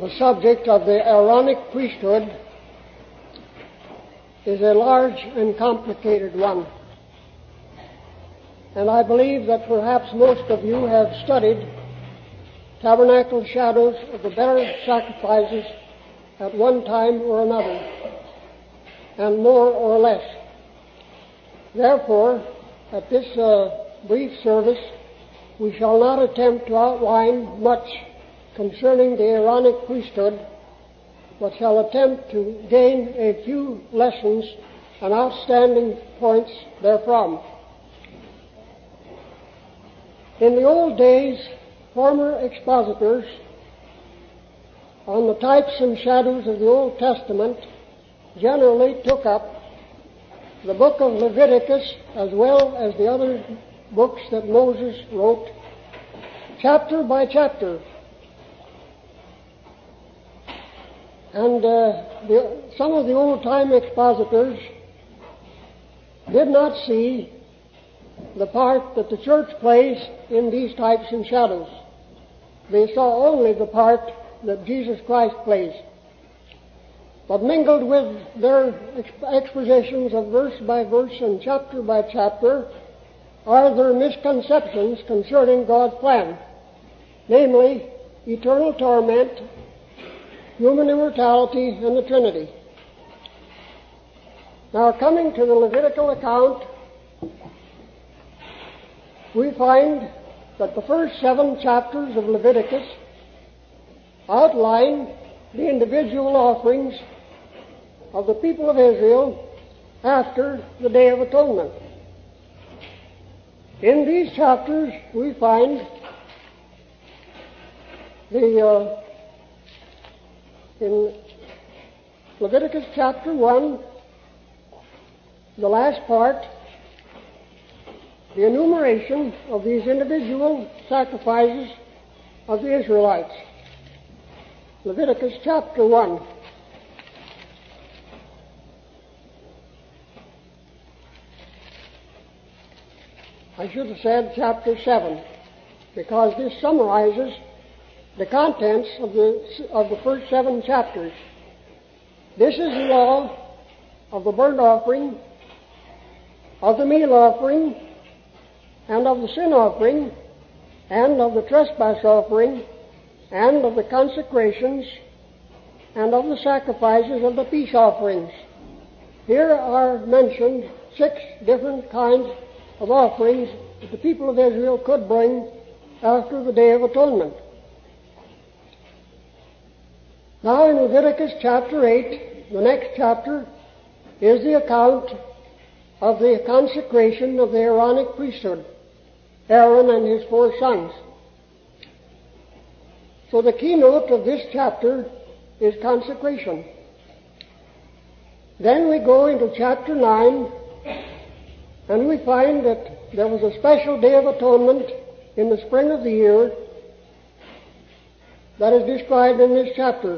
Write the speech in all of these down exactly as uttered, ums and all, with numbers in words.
The subject of the Aaronic priesthood is a large and complicated one. And I believe that perhaps most of you have studied tabernacle shadows of the better sacrifices at one time or another, and more or less. Therefore, at this uh, brief service, we shall not attempt to outline much concerning the Aaronic priesthood, but shall attempt to gain a few lessons and outstanding points therefrom. In the old days, former expositors on the types and shadows of the Old Testament generally took up the book of Leviticus as well as the other books that Moses wrote, chapter by chapter. And uh, the, some of the old-time expositors did not see the part that the church plays in these types and shadows. They saw only the part that Jesus Christ plays. But mingled with their exp- expositions of verse by verse and chapter by chapter are their misconceptions concerning God's plan, namely eternal torment, human immortality, and the Trinity. Now, coming to the Levitical account, we find that the first seven chapters of Leviticus outline the individual offerings of the people of Israel after the Day of Atonement. In these chapters, we find the uh, in Leviticus chapter one, the last part, the enumeration of these individual sacrifices of the Israelites. Leviticus chapter one. I should have said chapter seven, because this summarizes the contents of the of the first seven chapters. This is the law of the burnt offering, of the meal offering, and of the sin offering, and of the trespass offering, and of the consecrations, and of the sacrifices of the peace offerings. Here are mentioned six different kinds of offerings that the people of Israel could bring after the Day of Atonement. Now in Leviticus chapter eight, the next chapter, is the account of the consecration of the Aaronic priesthood, Aaron and his four sons. So the keynote of this chapter is consecration. Then we go into chapter nine, and we find that there was a special Day of Atonement in the spring of the year that is described in this chapter.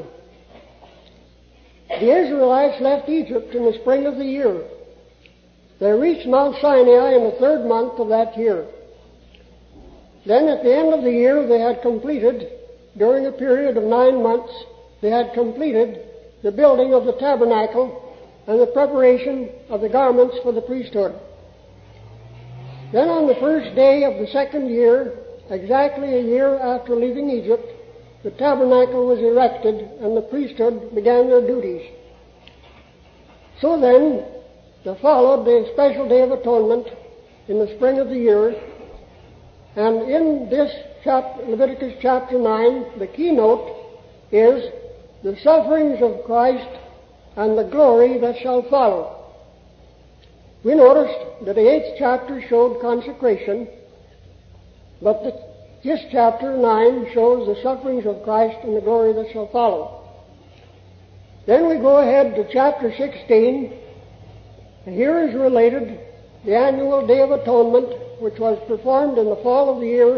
The Israelites left Egypt in the spring of the year. They reached Mount Sinai in the third month of that year. Then at the end of the year they had completed, during a period of nine months, they had completed the building of the tabernacle and the preparation of the garments for the priesthood. Then on the first day of the second year, exactly a year after leaving Egypt, the tabernacle was erected and the priesthood began their duties. So then, there followed the special Day of Atonement in the spring of the year, and in this chapter, Leviticus chapter nine, the keynote is the sufferings of Christ and the glory that shall follow. We noticed that the eighth chapter showed consecration, but the, this chapter nine shows the sufferings of Christ and the glory that shall follow. Then we go ahead to chapter sixteen, and here is related the annual Day of Atonement, which was performed in the fall of the year,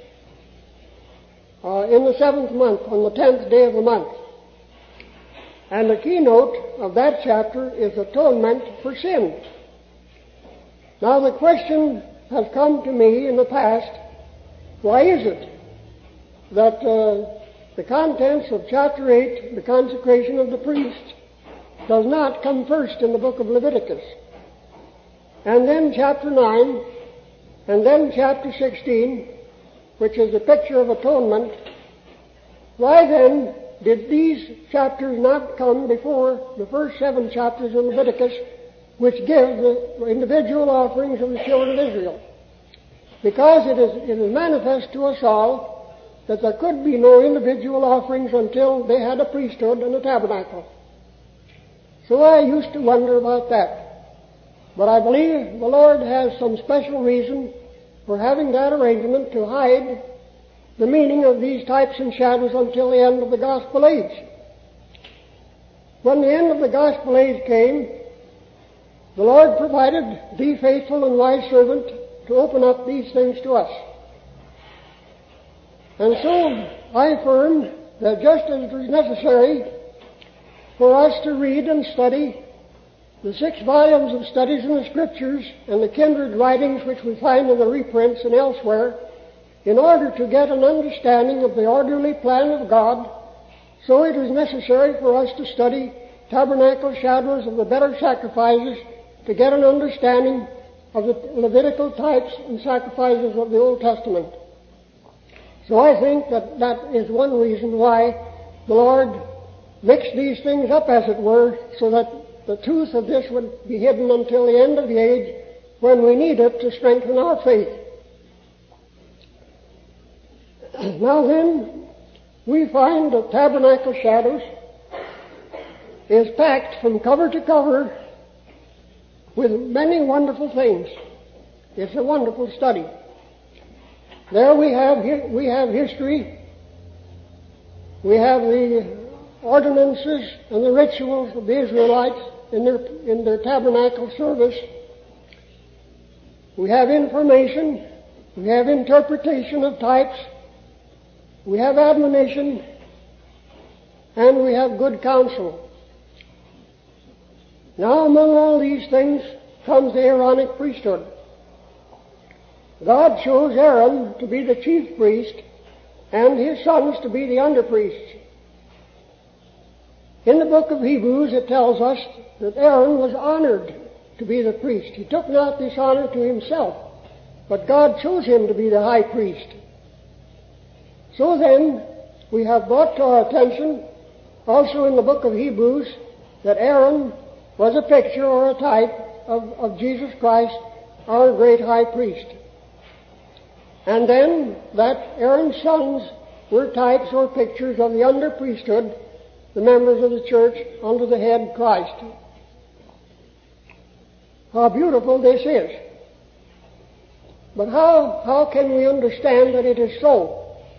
uh, in the seventh month, on the tenth day of the month. And the keynote of that chapter is atonement for sin. Now the question has come to me in the past, why is it that uh, the contents of chapter eight, the consecration of the priest, does not come first in the book of Leviticus. And then chapter nine, and then chapter sixteen, which is the picture of atonement. Why then did these chapters not come before the first seven chapters of Leviticus, which give the individual offerings of the children of Israel? Because it is, it is manifest to us all that there could be no individual offerings until they had a priesthood and a tabernacle. So I used to wonder about that. But I believe the Lord has some special reason for having that arrangement to hide the meaning of these types and shadows until the end of the gospel age. When the end of the gospel age came, the Lord provided the faithful and wise servant to open up these things to us. And so I affirm that just as it was necessary for us to read and study the six volumes of studies in the Scriptures and the kindred writings which we find in the reprints and elsewhere, in order to get an understanding of the orderly plan of God, so it is necessary for us to study tabernacle shadows of the better sacrifices to get an understanding of the Levitical types and sacrifices of the Old Testament. So I think that that is one reason why the Lord mixed these things up, as it were, so that the truth of this would be hidden until the end of the age, when we need it to strengthen our faith. Now then, we find that Tabernacle Shadows is packed from cover to cover with many wonderful things. It's a wonderful study. There we have we have history, we have the ordinances and the rituals of the Israelites in their in their tabernacle service. We have information, we have interpretation of types, we have admonition, and we have good counsel. Now among all these things comes the Aaronic priesthood. God chose Aaron to be the chief priest and his sons to be the under-priests. In the book of Hebrews it tells us that Aaron was honored to be the priest. He took not this honor to himself, but God chose him to be the high priest. So then, we have brought to our attention, also in the book of Hebrews, that Aaron was a picture or a type of, of Jesus Christ, our great high priest. And then that Aaron's sons were types or pictures of the under priesthood, the members of the church under the head Christ. How beautiful this is. But how, how can we understand that it is so?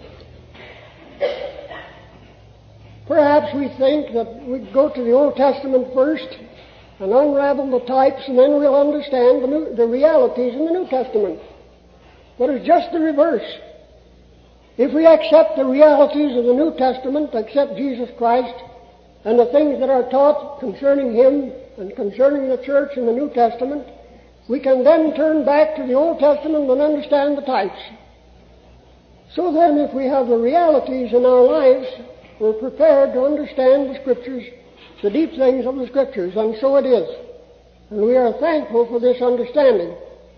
Perhaps we think that we go to the Old Testament first and unravel the types, and then we'll understand the, new, the realities in the New Testament. But it's just the reverse. If we accept the realities of the New Testament, accept Jesus Christ, and the things that are taught concerning Him and concerning the church in the New Testament, we can then turn back to the Old Testament and understand the types. So then, if we have the realities in our lives, we're prepared to understand the Scriptures, the deep things of the Scriptures, and so it is. And we are thankful for this understanding.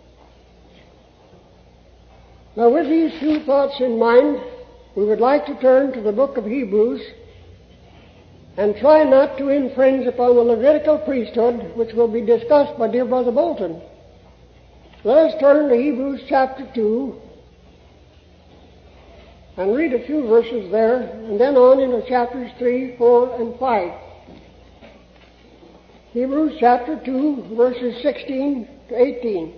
Now, with these few thoughts in mind, we would like to turn to the book of Hebrews and try not to infringe upon the Levitical priesthood, which will be discussed by dear Brother Bolton. Let us turn to Hebrews chapter two and read a few verses there, and then on into chapters three, four, and five. Hebrews chapter two, verses sixteen to eighteen.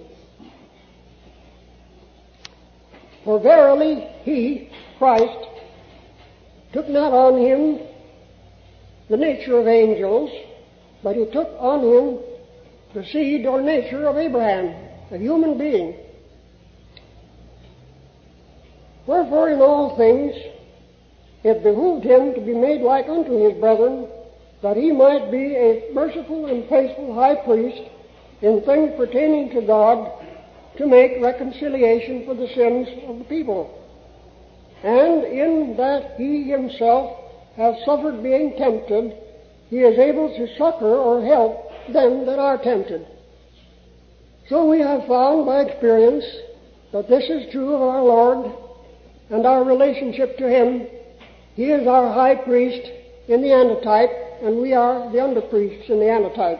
For verily he, Christ, took not on him the nature of angels, but he took on him the seed or nature of Abraham, a human being. Wherefore in all things it behooved him to be made like unto his brethren, that he might be a merciful and faithful high priest in things pertaining to God, to make reconciliation for the sins of the people. and in that he himself has suffered being tempted, he is able to succor or help them that are tempted. So we have found by experience that this is true of our Lord and our relationship to him. He is our high priest in the antitype, and we are the underpriests in the antitype.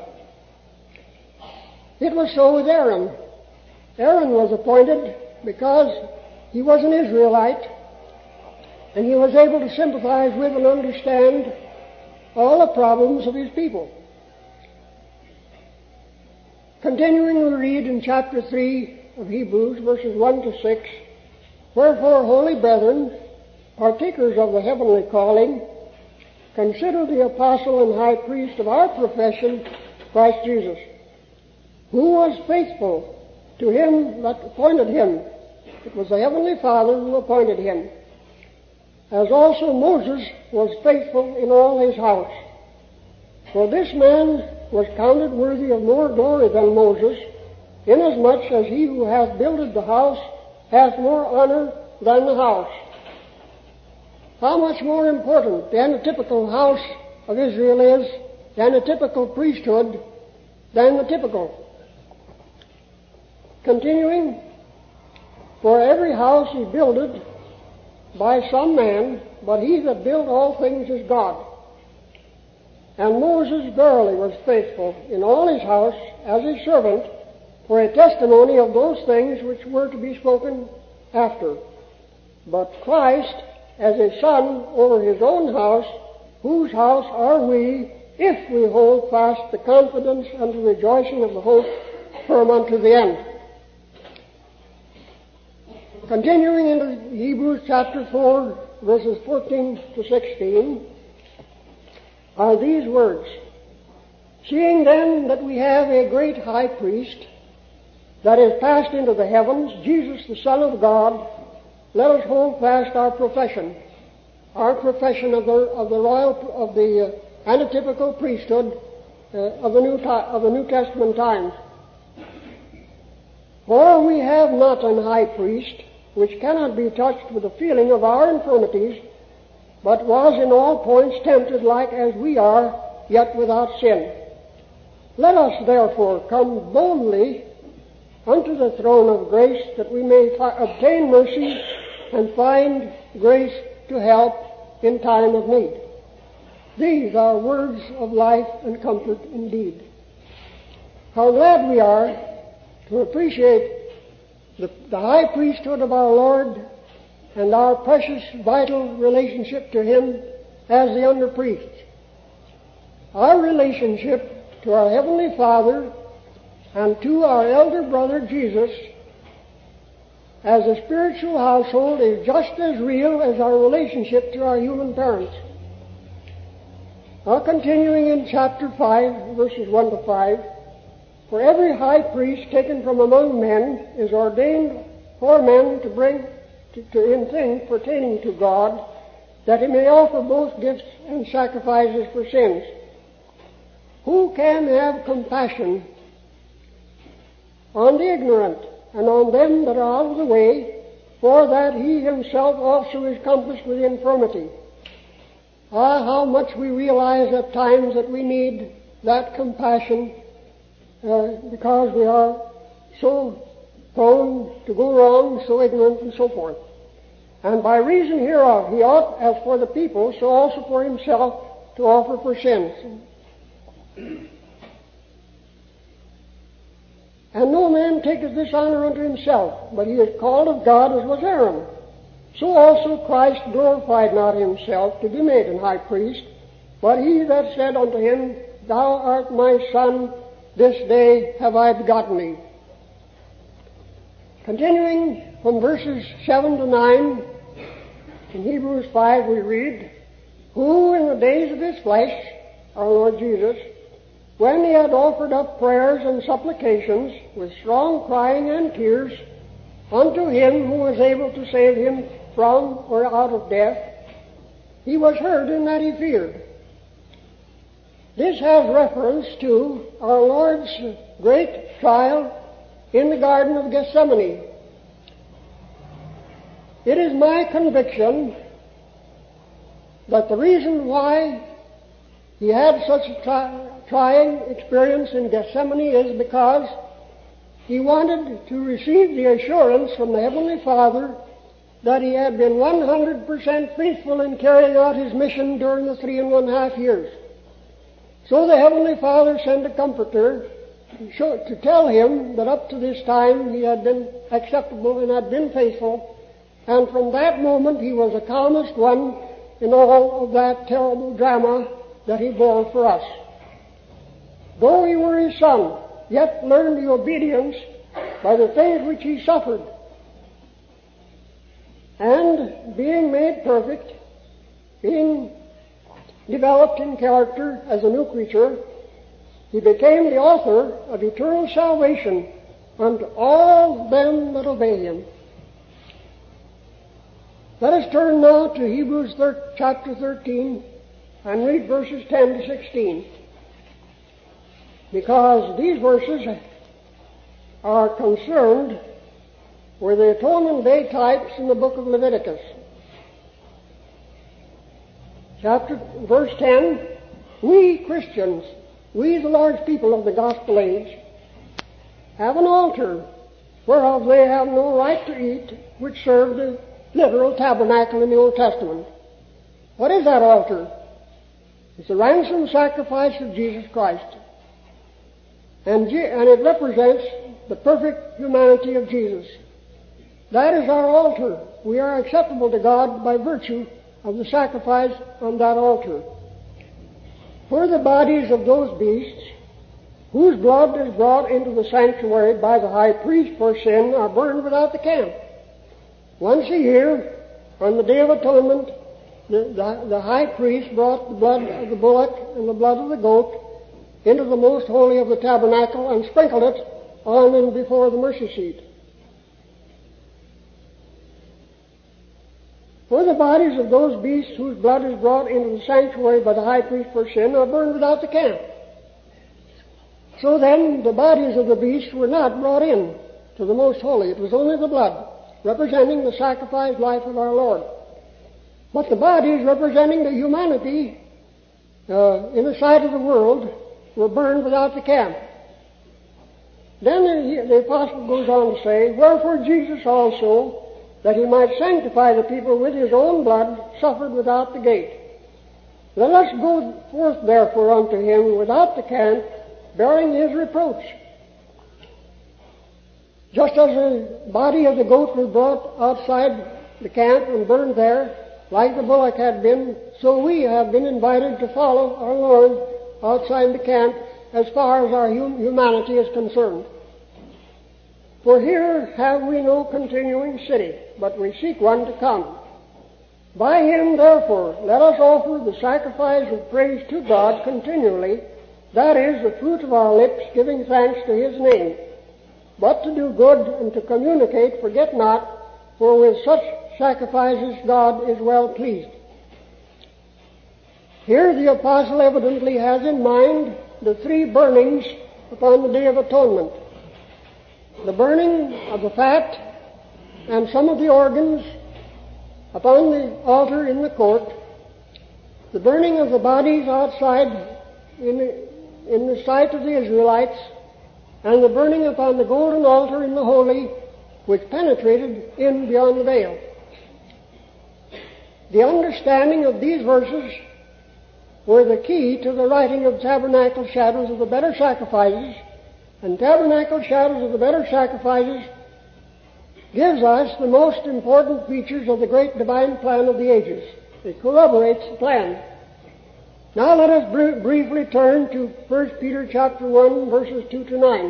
It was so with Aaron. Aaron was appointed because he was an Israelite, and he was able to sympathize with and understand all the problems of his people. Continuing, we read in chapter three of Hebrews, verses one to six, "Wherefore, holy brethren, partakers of the heavenly calling, consider the apostle and high priest of our profession, Christ Jesus, who was faithful to him that appointed him." It was the heavenly Father who appointed him. "As also Moses was faithful in all his house. For this man was counted worthy of more glory than Moses, inasmuch as he who hath builded the house hath more honor than the house." How much more important the antitypical house of Israel is, the antitypical priesthood, than the typical. Continuing, "For every house is builded by some man, but he that built all things is God. And Moses verily was faithful in all his house as his servant, for a testimony of those things which were to be spoken after. But Christ as a son over his own house, whose house are we, if we hold fast the confidence and the rejoicing of the hope firm unto the end." Continuing into Hebrews chapter four, verses fourteen to sixteen, are these words, "Seeing then that we have a great high priest that is passed into the heavens, Jesus the Son of God, let us hold fast our profession," our profession of the of the royal of the uh, antitypical priesthood uh, of the New of the New Testament times. "For we have not an high priest which cannot be touched with the feeling of our infirmities, but was in all points tempted like as we are, yet without sin. Let us therefore come boldly unto the throne of grace, that we may fi- obtain mercy and find grace to help in time of need." These are words of life and comfort indeed. How glad we are to appreciate the, the high priesthood of our Lord and our precious, vital relationship to him as the under-priest. Our relationship to our Heavenly Father and to our elder brother Jesus as a spiritual household is just as real as our relationship to our human parents. Now, continuing in chapter five, verses one to five, "For every high priest taken from among men is ordained for men to bring to, to in things pertaining to God, that he may offer both gifts and sacrifices for sins. Who can have compassion on the ignorant and on them that are out of the way, for that he himself also is compassed with infirmity?" Ah, how much we realize at times that we need that compassion uh, because we are so prone to go wrong, so ignorant, and so forth. "And by reason hereof he ought, as for the people, so also for himself, to offer for sins. And no man taketh this honor unto himself, but he is called of God, as was Aaron. So also Christ glorified not himself to be made an high priest, but he that said unto him, Thou art my Son, this day have I begotten thee." Continuing from verses seven to nine, in Hebrews five we read, "Who in the days of his flesh," our Lord Jesus, "when he had offered up prayers and supplications with strong crying and tears unto him who was able to save him from or out of death, he was heard in that he feared." This has reference to our Lord's great trial in the Garden of Gethsemane. It is my conviction that the reason why he had such a try, trying experience in Gethsemane is because he wanted to receive the assurance from the Heavenly Father that he had been one hundred percent faithful in carrying out his mission during the three and one half years. So the Heavenly Father sent a comforter to, show, to tell him that up to this time he had been acceptable and had been faithful, and from that moment he was the calmest one in all of that terrible drama that he bore for us. Though he were his son, yet learned the obedience by the things which he suffered. And being made perfect, being developed in character as a new creature, he became the author of eternal salvation unto all them that obey him. Let us turn now to Hebrews chapter thirteen and read verses ten to sixteen. Because these verses are concerned with the atonement day types in the book of Leviticus. Chapter, verse ten, we Christians, we the large people of the gospel age, have an altar whereof they have no right to eat, which served the literal tabernacle in the Old Testament. What is that altar? It's the ransom sacrifice of Jesus Christ. And, and it represents the perfect humanity of Jesus. That is our altar. We are acceptable to God by virtue of the sacrifice on that altar. For the bodies of those beasts, whose blood is brought into the sanctuary by the high priest for sin, are burned without the camp. Once a year, on the Day of Atonement, the, the, the high priest brought the blood of the bullock and the blood of the goat into the most holy of the tabernacle and sprinkled it on and before the mercy seat. For the bodies of those beasts whose blood is brought into the sanctuary by the high priest for sin are burned without the camp. So then, the bodies of the beasts were not brought in to the most holy. It was only the blood, representing the sacrificed life of our Lord. But the bodies representing the humanity uh, in the sight of the world were burned without the camp. Then the, the apostle goes on to say, wherefore Jesus also, that he might sanctify the people with his own blood, suffered without the gate. Let us go forth therefore unto him without the camp, bearing his reproach. Just as the body of the goat was brought outside the camp and burned there, like the bullock had been, so we have been invited to follow our Lord outside the camp as far as our hum- humanity is concerned. For here have we no continuing city, but we seek one to come. By him, therefore, let us offer the sacrifice of praise to God continually, that is, the fruit of our lips, giving thanks to his name. But to do good and to communicate, forget not, for with such sacrifices God is well pleased. Here the apostle evidently has in mind the three burnings upon the Day of Atonement. The burning of the fat and some of the organs upon the altar in the court, the burning of the bodies outside in the, in the sight of the Israelites, and the burning upon the golden altar in the holy, which penetrated in beyond the veil. The understanding of these verses were the key to the writing of tabernacle shadows of the better sacrifices, and tabernacle shadows of the better sacrifices gives us the most important features of the great divine plan of the ages. It corroborates the plan. Now let us br- briefly turn to First Peter chapter one, verses two to nine.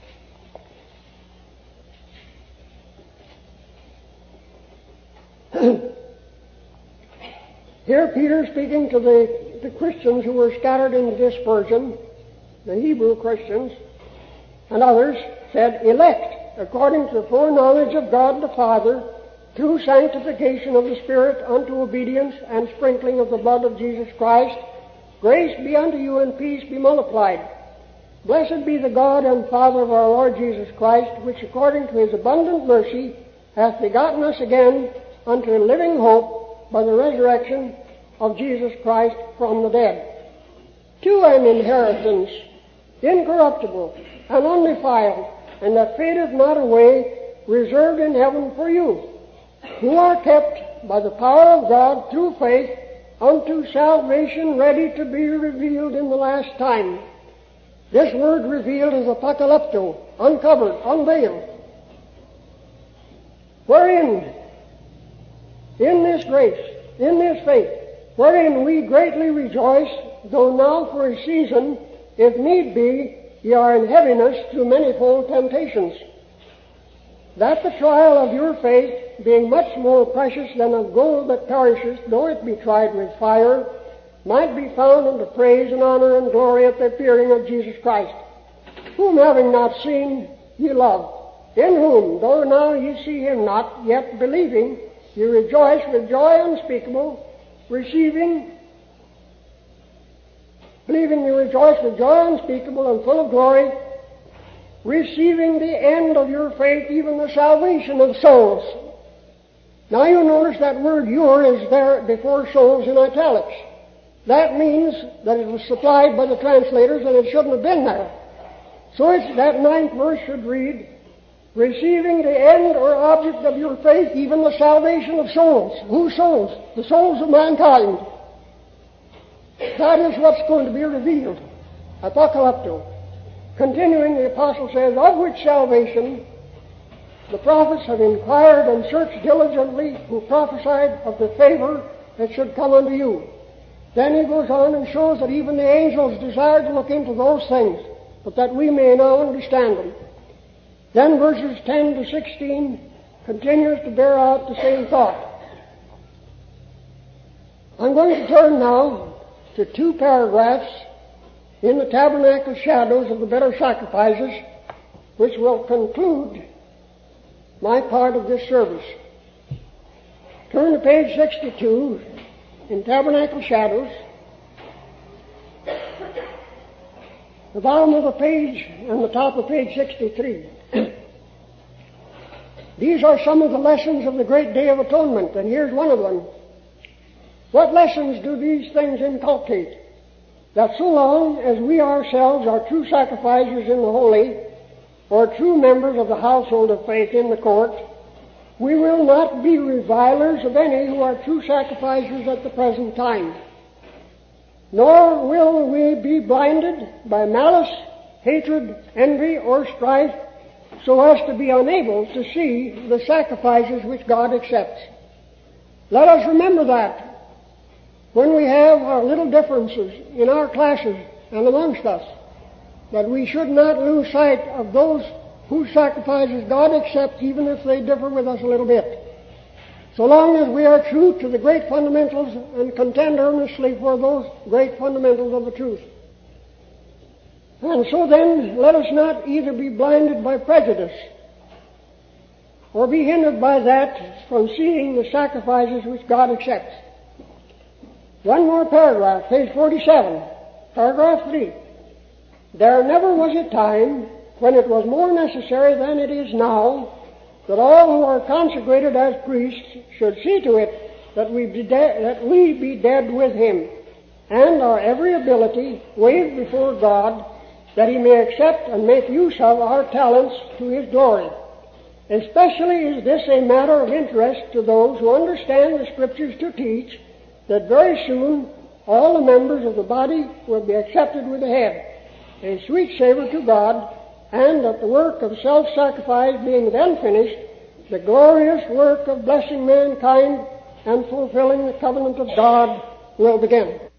Here Peter, speaking to the, the Christians who were scattered in dispersion, the Hebrew Christians, and others, said, elect, according to the foreknowledge of God the Father, through sanctification of the Spirit unto obedience and sprinkling of the blood of Jesus Christ, grace be unto you and peace be multiplied. Blessed be the God and Father of our Lord Jesus Christ, which according to his abundant mercy hath begotten us again unto living hope by the resurrection of Jesus Christ from the dead, to an inheritance incorruptible and undefiled, and that fadeth not away, reserved in heaven for you, who are kept by the power of God through faith unto salvation, ready to be revealed in the last time. This word revealed is apocalypto, uncovered, unveiled. Wherein, in this grace, in this faith, wherein we greatly rejoice, though now for a season, if need be, ye are in heaviness through manifold temptations, that the trial of your faith, being much more precious than of gold that perisheth, though it be tried with fire, might be found unto praise and honor and glory at the appearing of Jesus Christ, whom having not seen ye love, in whom, though now ye see him not, yet believing, ye rejoice with joy unspeakable, receiving, believing ye rejoice with joy unspeakable and full of glory, receiving the end of your faith, even the salvation of souls. Now you notice that word your is there before souls in italics. That means that it was supplied by the translators and it shouldn't have been there. So it's, that ninth verse should read, receiving the end or object of your faith, even the salvation of souls. Whose souls? The souls of mankind. That is what's going to be revealed. Apocalypto. Continuing, the apostle says, of which salvation the prophets have inquired and searched diligently, who prophesied of the favor that should come unto you. Then he goes on and shows that even the angels desire to look into those things, but that we may now understand them. Then verses ten to sixteen continues to bear out the same thought. I'm going to turn now to two paragraphs in the tabernacle shadows of the better sacrifices, which will conclude my part of this service. Turn to page sixty-two in Tabernacle Shadows. The bottom of the page and the top of page sixty-three. These are some of the lessons of the great Day of Atonement, and here's one of them. What lessons do these things inculcate? That so long as we ourselves are true sacrificers in the holy, or true members of the household of faith in the court, we will not be revilers of any who are true sacrificers at the present time. Nor will we be blinded by malice, hatred, envy, or strife, so as to be unable to see the sacrifices which God accepts. Let us remember that when we have our little differences in our classes and amongst us, that we should not lose sight of those whose sacrifices God accepts, even if they differ with us a little bit. So long as we are true to the great fundamentals and contend earnestly for those great fundamentals of the truth. And so then, let us not either be blinded by prejudice or be hindered by that from seeing the sacrifices which God accepts. One more paragraph, page forty-seven, paragraph three. There never was a time when it was more necessary than it is now that all who are consecrated as priests should see to it that we be, de- that we be dead with him, and our every ability weighed before God, that he may accept and make use of our talents to his glory. Especially is this a matter of interest to those who understand the Scriptures to teach that very soon all the members of the body will be accepted with the head, a sweet savor to God, and that the work of self-sacrifice being then finished, the glorious work of blessing mankind and fulfilling the covenant of God will begin.